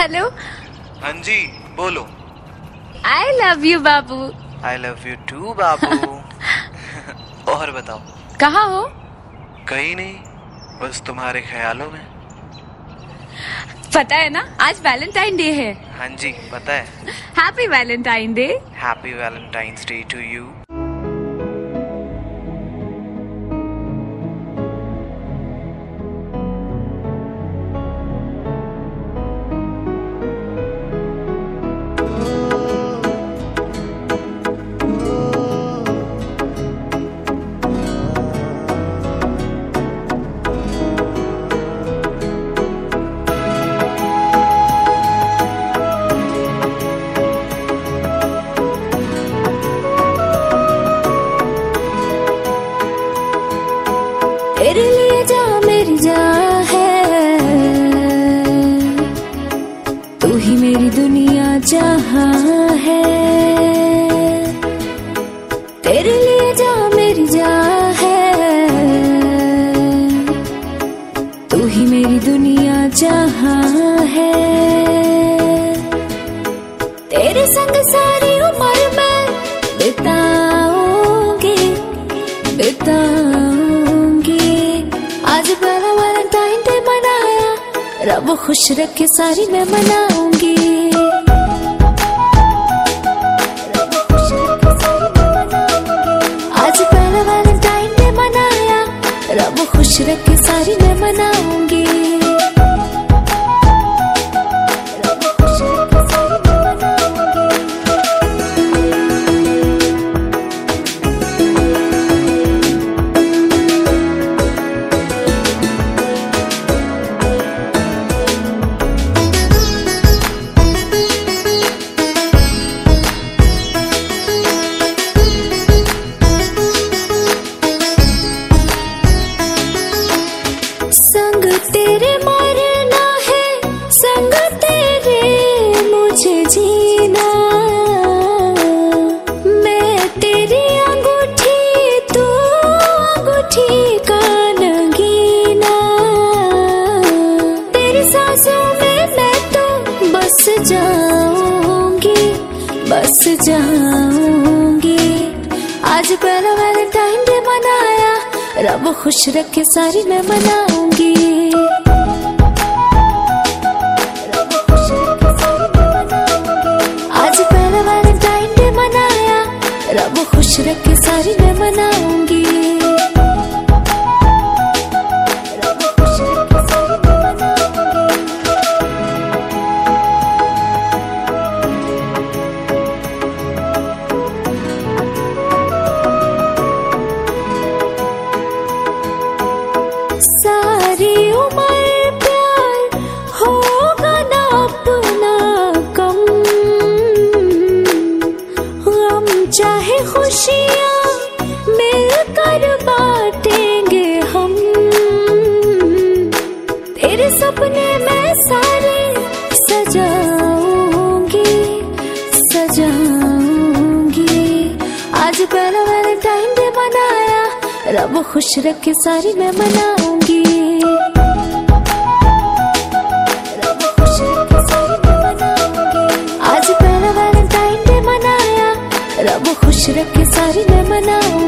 Hello. हाँ जी बोलो। आई लव यू बाबू। आई लव यू टू बाबू। और बताओ कहाँ हो? कहीं नहीं, बस तुम्हारे ख्यालों में। पता है ना आज वैलेंटाइन डे है। हाँ जी पता है। Happy valentine day. Happy valentine's day to you. तेरे लिए जा मेरी जान है, तू ही मेरी दुनिया जहां है। तेरे लिए जा मेरी जान है, तू ही मेरी दुनिया जहां है। तेरे संग सारी उम्र मैं बिताऊंगी बिताऊंगी। आज पहला वैलेंटाइन डे मनाया, रब खुश रखे सारी मैं मनाऊंगी। आज पहला वैलेंटाइन डे मनाया, रब खुश रखे सारी मैं मनाऊंगी। संग तेरे मरना है, संग तेरे मुझे जीना। मैं तेरी अंगूठी, तू अंगूठी का नगीना। तेरी सांसों में मैं तो बस जाऊंगी बस जाऊंगी। आज पहला वैलेंटाइन डे मनाया, रब खुश रखे सारी मैं मनाऊंगी। आज पहला वैलेंटाइन डे मनाया, रब खुश रखे सारी मैं मनाऊंगी। सारी उम्र प्यार होगा ना अपना कम, गम चाहे खुशियाँ मिलकर बांटेंगे हम। तेरे सपने मैं सारे सजाऊंगी सजाऊंगी। आज पहला वैलेंटाइन डे मनाया, रब खुश रखे सारी मैं मनाऊंगी। आज पहला वैलेंटाइन डे मनाया, रब खुश रखे सारी मैं मनाऊंगी।